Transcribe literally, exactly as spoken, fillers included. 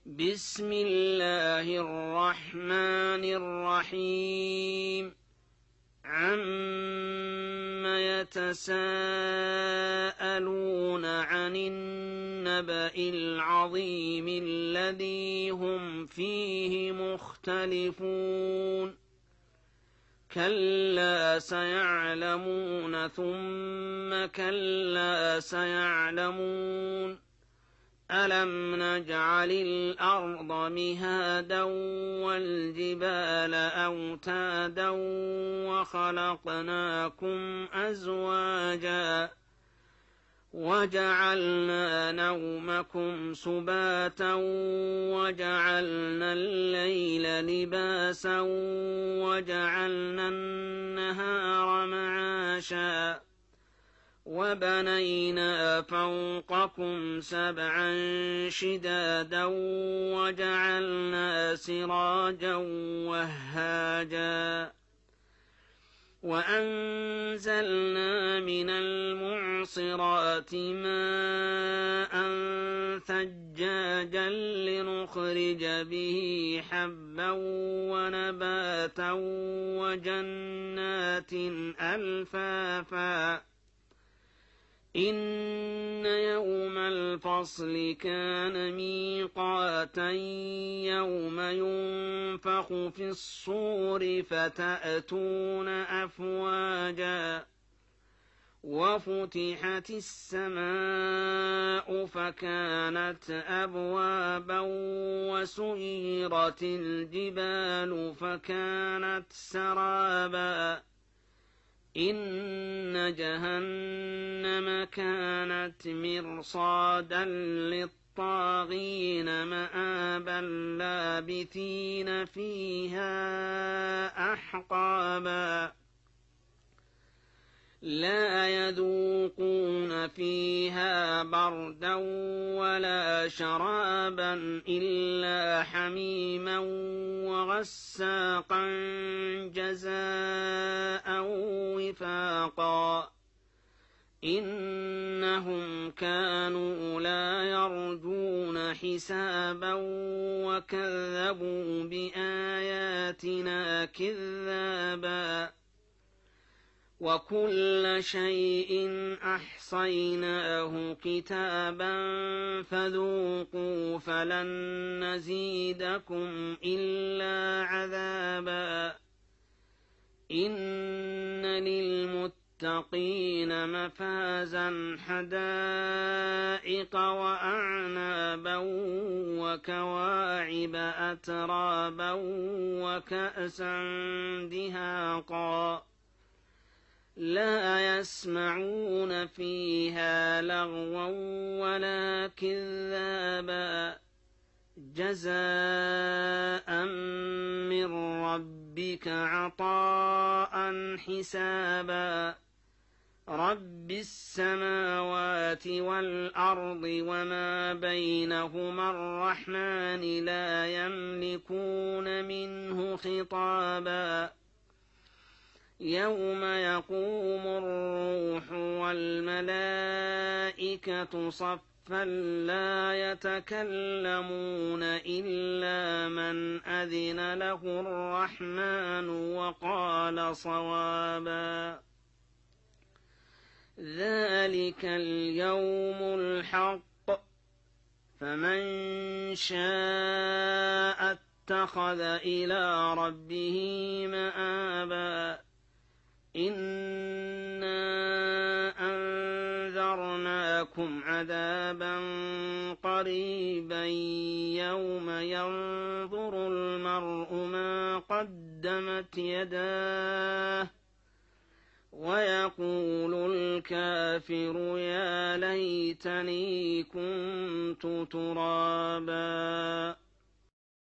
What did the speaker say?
بسم الله الرحمن الرحيم عم يتساءلون عن النبأ العظيم الذي هم فيه مختلفون كلا سيعلمون ثم كلا سيعلمون ألم نجعل الأرض مهادا والجبال أوتادا وخلقناكم أزواجا وجعلنا نومكم سباتا وجعلنا الليل لباسا وجعلنا النهار معاشا وبنينا فوقكم سبعا شدادا وجعلنا سراجا وهاجا وأنزلنا من المعصرات ماء ثجاجا لنخرج به حبا ونباتا وجنات ألفافا إن يوم الفصل كان ميقاتا يوم ينفخ في الصور فتأتون أفواجا وفتحت السماء فكانت أبوابا وسيرت الجبال فكانت سرابا إن جهنم كانت مرصادا للطاغين مآبا لابثين فيها أحقابا لا يذوقون فيها بردا ولا شرابا إلا حميما وغساقا جزاء وفاقا إنهم كانوا لا يرجون حسابا وكذبوا بآياتنا كذابا وكل شيء أحصيناه كتابا فذوقوا فلن نزيدكم إلا عذابا إن للمتقين مفازا حدائق وأعنابا وكواعب أترابا وكأسا دهاقا لا يسمعون فيها لغوا ولا كذابا جزاء من ربك عطاء حسابا رب السماوات والأرض وما بينهما الرحمن لا يملكون منه خطابا يوم يقوم الروح والملائكة صفا لا يتكلمون إلا من أذن له الرحمن وقال صوابا ذلك اليوم الحق فمن شاء اتخذ إلى ربه مآبا إنا أنذرناكم عذابا قريبا يوم ينظر المرء ما قدمت يداه ويقول الكافر يا ليتني كنت ترابا